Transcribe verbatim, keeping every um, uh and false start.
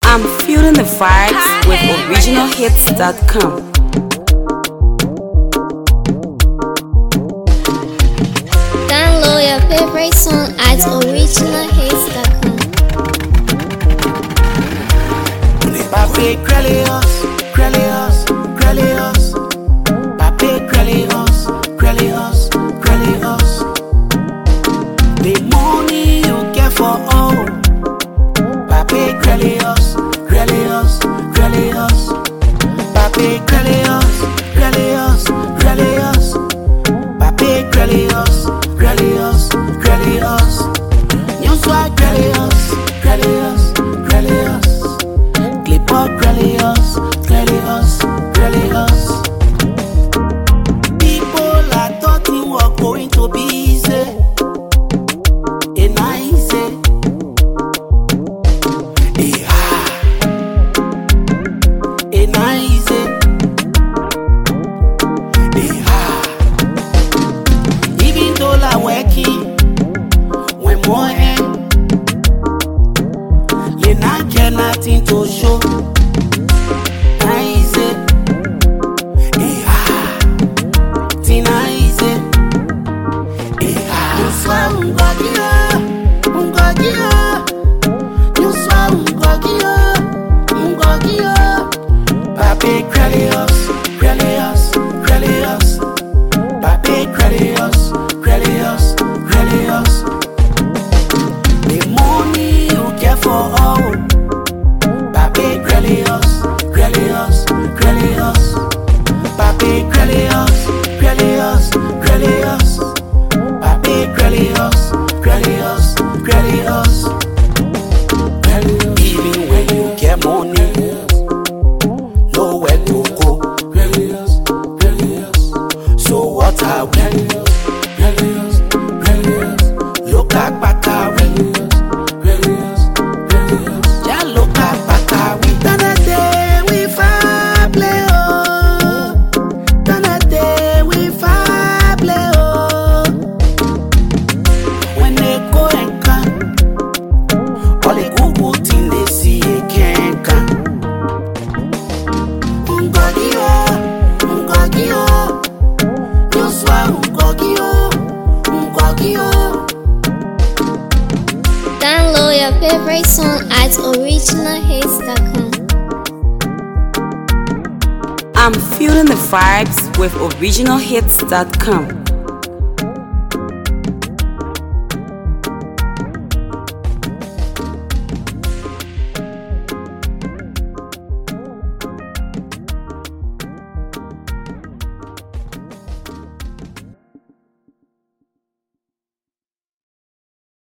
I'm feeling the vibes with original hits dot com. Download your favorite song at original hits dot com. Papi Krelios, Krelios, Krelios. Papi Krelios, Krelios, Krelios. The money you get for all. Papi Krelios, Krelios, Krelios. Papi Krelios, Krelios, Krelios. Papi Krelios, Krelios, Krelios. You swag Krelios, Krelios, Krelios. Clipper Krelios, Krelios, Krelios. People I thought you were going to be easy. And I easy. And I easy. Even though I working, when more end, you not get nothing to show. Papi Krelios, Krelios, Krelios. Papi Krelios, Krelios, Krelios. The money you get for all. Papi Krelios, Krelios, Krelios. Papi Krelios, Krelios, Krelios. Papi Krelios, Krelios, Krelios. Even when you get money, nowhere to go. So what are we? Look at Batawi. Yeah, look at Batawi. Dana day we fable, oh. Dana day we fable, oh. When they go and come, all the good good thing they see they can't come. Ungogio, Ungogio, you swear Ungogio, Ungogio. Download your favorite song at original hits dot com. I'm feeling the vibes with original hits dot com.